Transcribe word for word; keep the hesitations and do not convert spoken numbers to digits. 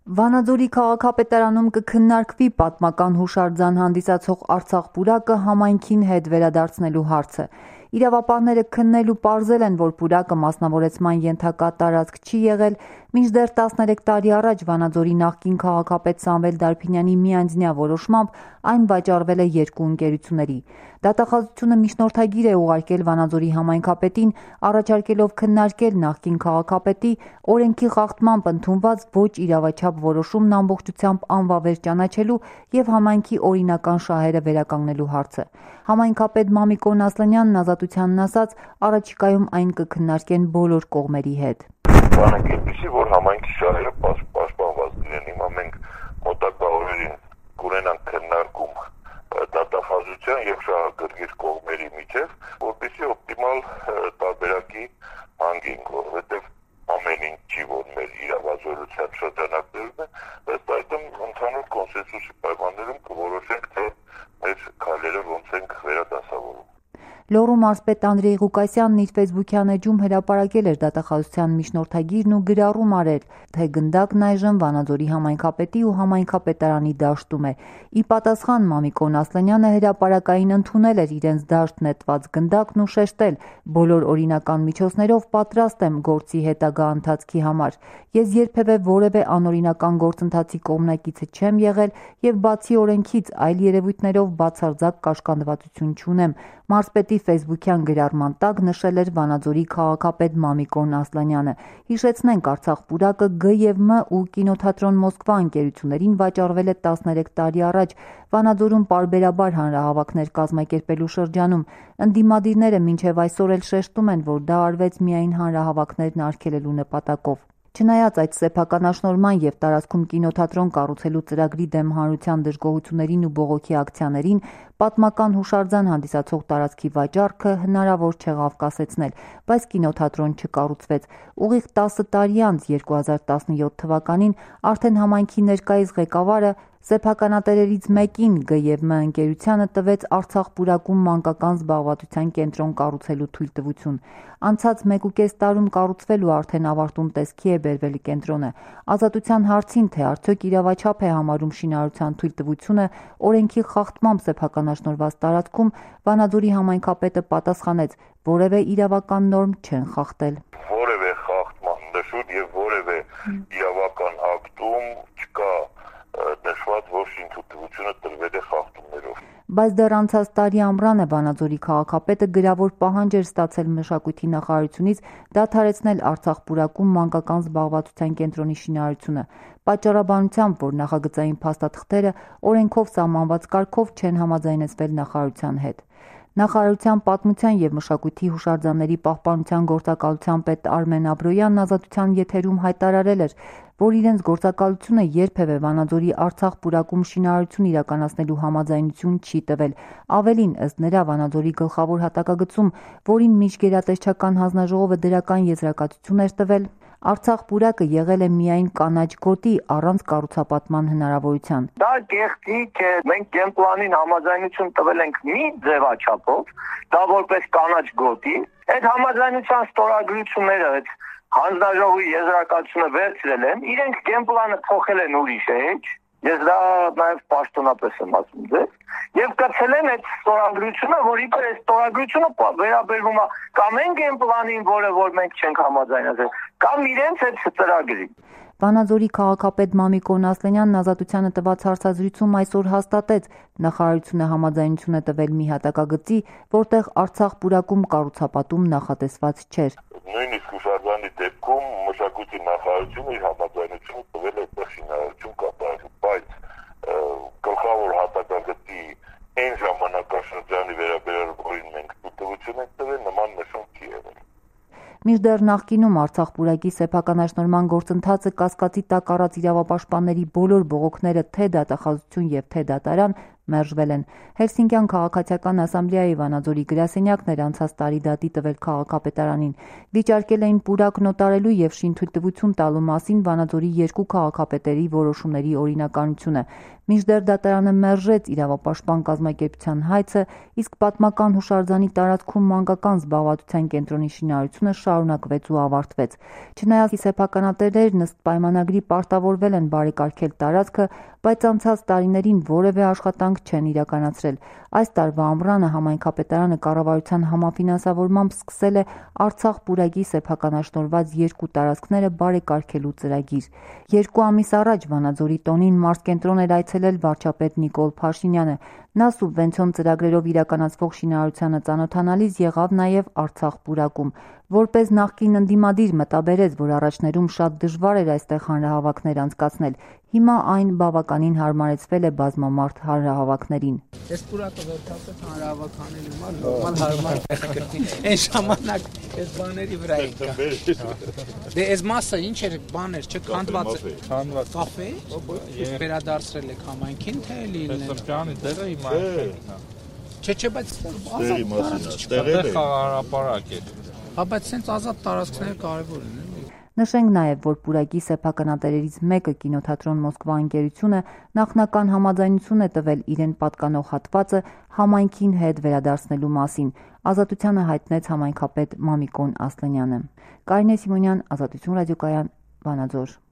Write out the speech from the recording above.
Վանաձորի քաղաքապետարանում կքննարկվի պատմական հուշարձան հանդիսացող Արցախ պուրակը համայնքին հետ վերադարձնելու հարցը։ Իրավապահները քննել ու պարզել են, որ պուրակը մասնավորեցման ենթակա տարածք չի եղել, մինչդեռ տասներեք տարի առաջ Վանաձորի նախկին քաղաքապետ Սամվել Դարփինյանի միանձնյա որոշմամբ այն վաճառվել է երկու ընկերությունների։ Դատախազությունը միջնորդագիր է ուղարկել Վանաձորի համայնքապետին, առաջարկելով քննարկել նախկին քաղաքապետի օրենքի խախտմամբ ընդունված ոչ իրավաչափ որոշումն ամբողջությամբ անվավեր ճանաչելու և համայնքի օրինական շահերը վերականգնելու հարցը։ Համայնքապետ Մամիկոն Ասլանյանն ազատությանն ասաց, առաջիկայում այն կքննարկեն բոլոր կողմերի հետ։ Բանակ այնպիսի, որ համայնքի շահերը պաշտպանված լինեն։ Հիմա մենք մոտակա օրերին կունենանք քննարկում դատախազության և շահագրգիռ կողմերի միջև, որպեսզի օպտիմալ տարբերակի հանգենք, որովհետև ամեն ինչ չի, որ մեր իրավազորության շրջանակներում է, ըստ այդմ ընդհանուր կոնսենսուսի պայմաններում կորոշենք, թե մեր քայլերը ոնց ենք վերադասավորում։ Լոռու մարզպետ Անդրեյ Ղուկասյանն իր ֆեյսբուքյան էջում հրապարակել էր դատախազության միջնորդագիրն ու գրառում արել, թե գնդակն այժմ Վանաձորի համայնքապետի ու համայնքապետարանի դաշտում է։ Ի պատասխան Մամիկոն Ասլանյանը հրապարակային ընդունել էր իրենց դաշտ նետված գնդակն ու շեշտել. «Բոլոր օրինական միջոցներով պատրաստ եմ գործի հետագա ընթացքի համար։ Ես երբևէ որևէ անօրինական գործընթացի կողմնակիցը չեմ եղել և բացի օրենքից այլ երևույթներով բացարձակ կաշկանդվածություն չունեմ»։ Մարզպետի ֆեյսբուքյան գրառման տակ նշել էր Վանաձորի քաղաքապետ Մամիկոն Ասլանյանը։ Հիշեցնենք, Արցախ պուրակը Գ և Մ ու կինոթատրոն Մոսկվա ընկերություններին վաճառվել է տասներեք տարի առաջ Վանաձորում պարբերաբար հանրահավաքներ կազմակերպելու շրջանում։ Ընդդիմադիրները մինչև այսօր էլ շեշտում են, որ դա արվեց միայն հանրահավաքներն արգելելու նպատակով։ Չնայած այդ սեփականաշնորհման և տարածքում կինոթատրոն կառուցելու ծրագրի դեմ հանրության դժգոհություններին ու բողոքի ակցիաներին, պատմական հուշարձան հանդիսացող տարածքի վաճառքը հնարավոր չեղավ կասեցնել, բայց կինոթատրոն չկառուցվեց։ Ուղիղ տասը տարի անց երկու հազար տասնյոթ թվականին արդեն համայնքի ներկայիս ղեկավարը սեփականատերերից մեկին Գ և Մ ընկերությանը տվեց Արցախ պուրակում մանկական զբաղվածության կենտրոն կառուցելու թույլտվություն։ Անցած մեկուկես տարում կառուցվել ու արդեն ավարտուն տեսքի է բերվել կենտրոնը։ Ազատության հարցին, թե արդյոք իրավաչափ է համարում շինարարության թույլտվությունը օրենքի խախտմամբ սեփականաշնորհված տարածքում, Վանաձորի համայնքապետը պատասխանեց. որևէ իրավական նորմ չեն խախտել։ Որևէ խախտման նշույլ և որևէ իրավական ակտում չկա նշված, որ շինթույլտվությունը տրվել է խախտումներով։ Բայց դեռ անցած տարի ամռանը Վանաձորի քաղաքապետը գրավոր պահանջ էր ստացել մշակույթի նախարարությունից դադարեցնել Արցախ պուրակում մանկական զբաղվածության կենտրոնի շինարարությունը, պատճառաբանությամբ, որ նախագծային փաստաթղթերը օրենքով սահմանված կարգով չեն համաձայնեցվել նախարարության հետ։ Նախարարության պատմության և մշակույթի հուշարձանների պահպանության գործակալության պետ Արմեն Աբրոյանն ազատության եթերում հայտարարել էր, որ իրենց գործակալությունը երբևէ Վանաձորի Արցախ պուրակում շինարարություն իրականացնելու համաձայնություն չի տվել։ Ավելին, ըստ նրա, Վանաձորի գլխավոր հատակագծում, որին միջգերատեսչական հանձնաժողովը դրական եզրակացություն էր տվել, Արցախ պուրակը եղել է միայն կանաչ գոտի առանց կառուցապատման հնարավորության։ Դա գեղեցիկ է, մենք գենպլանին համաձայնություն տվել ենք մի ձևաչափով, դա որպես կանաչ գոտի, այդ համաձայնության ստորագրությունները, այդ հանձնաժողովի եզրակացությունը վերցրել են, իրենք գենպլանը փոխել են ուրիշ էջ, ես դա նաև պաշտոնապես եմ ասում ձեզ, և կցել են այդ ստորագրությունը, որ իբր այս ստորագրությունը վերաբերվում է կամ այն գենպլանին, որը որ մենք չենք համաձայնեցել, կամ իրենց այդ ծրագրին։ Վանաձորի քաղաքապետ Մամիկոն Ասլանյանն ազատությանը տված հարցազրույցում այսօր հաստատեց, նախարարությունը համաձայնություն է տվել մի հատակագծի, որտեղ Արցախ պուրակում կառուցապատում նախատեսված չէր։ Նույնիսկ հուշարձանի դեպքում մշակույթի նախարարությունը իր համաձայնությունը տվել է այդտեղ շինարարություն կատարելու, բայց գլխավոր հատակագծի այն ժամանակաշրջանի վերաբերյալ, որին մենք թույլտվություն ենք տվել, նման նշում չի եղել։ Մինչդեռ նախկինում Արցախ պուրակի սեփականաշնորհման գործընթացը կասկածի տակ առած իրավապաշտպանների բոլոր բողոքները թե դատախազություն և թե դատարան մերժվել են։ Հելսինկյան քաղաքացիական ասամբլեայի Վանաձորի գրասենյակն էր անցած տարի դատի տվել քաղաքապետարանին։ Վիճարկել էին պուրակ նոտարելու եւ շինթույլտվություն տալու մասին Վանաձորի երկու քաղաքապետերի որոշումների օրինականությունը։ Մինչդեռ դատարանը մերժեց իրավապաշտպան կազմակերպության հայցը, իսկ պատմական հուշարձանի տարածքում մանկական զբաղվածության կենտրոնի շինարարությունը շարունակվեց ու ավարտվեց։ Չնայած սեփականատերերն ըստ պայմանագրի պարտավորվել են բարեկարգել տարածքը, բայց անցած տարիներին որևէ աշխատանք չեն իրականացրել։ Այս տարվա ամռանը համայնքապետարանը կառավարության համաֆինանսավորմամբ սկսել է Արցախ պուրակի սեփականաշնորհված երկու տարածքները բարեկարգելու ծրագիր։ Երկու ամիս առաջ Վանաձորի տոնին մարզկենտրոն էր այցելել վարչապետ Նիկոլ Փաշինյանը։ Նա սուբվենցիոն ծրագրերով իրականացվող շինարարությանը ծանոթանալիս եղավ նաև Արցախ պուրակում։ Որպես նախկին ընդդիմադիր մտաբերեց, որ առաջներում շատ դժվար էր այստեղ հանրահավաքներ անցկացնել։ Հիմա այն բավականին հարմարեցվել է բազմամարդ հանրահավաքներին։ Այս պուրակը վերջապես հանրահավաք անելու համար նորմալ հարմար կգտնի։ Այն ժամանակ այս բաների վրա եկա։ Դե այս մասը ինչ էր, բաներ չքանդված է։ Քանդված կաֆե։ Վերադարձրել եք համայնքին, թե լինել։ Սրճարանի տեղը հիմա է։ Չէ, չէ, բայց տեղի մասին է, տեղը խաղահարապարակ է։ Հա, բայց sense ազատ տարածքները կարևոր են։ Նշենք նաև, որ պուրակի սեփականատերերից մեկը կինոթատրոն Մոսկվա ընկերությունը նախնական համաձայնություն է տվել իրեն պատկանող հատվածը համայնքին հետ վերադարձնելու մասին։ Ազատությանը հայտնեց համայնքապետ Մամիկոն Ասլանյանը։ Կարինե Սիմոնյան, Ազատություն ռադիոկայան, Վանաձոր։